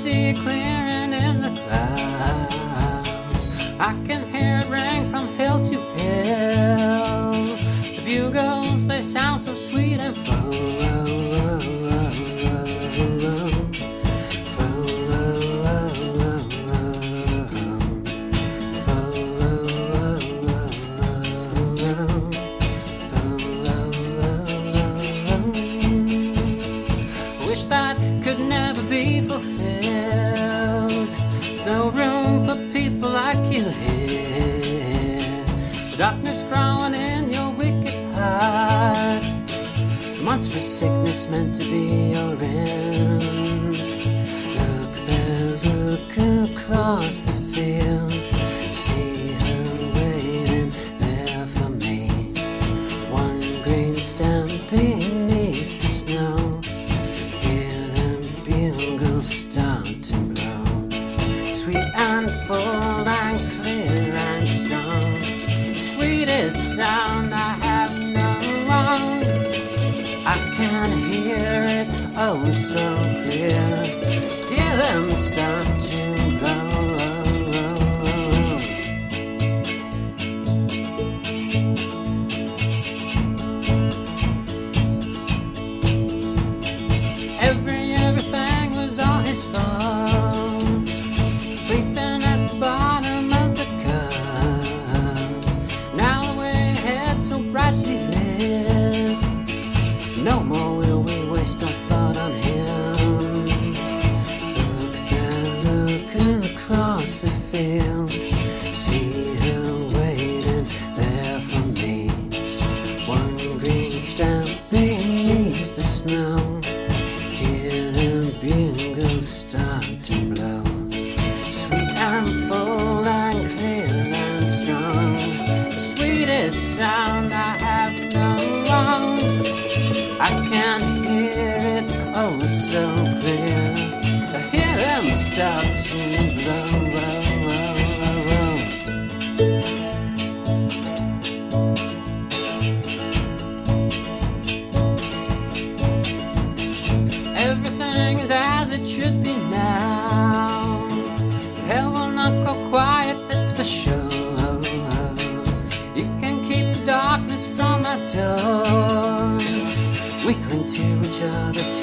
see it clearing in the clouds. I can hear it ring from hill to hill. The bugles, they sound so sweet and full. Wish that could never be fulfilled. There's no room for people like you here. The darkness growing in your wicked heart. The monstrous sickness meant to be your end. Look there, look across the field. See her waiting there for me. One green stem beneath the snow. Start to blow, sweet and full and clear and strong. The sweetest sound I have known. I can hear it oh so clear. Hear them start to blow. Everything was all his fault. Sleeping at the bottom of the cup. Now the way ahead so brightly lit. No more will we waste our thought on him. Look there, look across the field. See her waiting there for me. One green stem beneath the snow. Bugles start to blow, sweet and full and clear and strong. The sweetest sound I have known. I can hear it oh so clear. I hear them start to blow. Everything is as it should be now. Hell will not go quiet, that's for sure. You can keep the darkness from our door. We cling to each other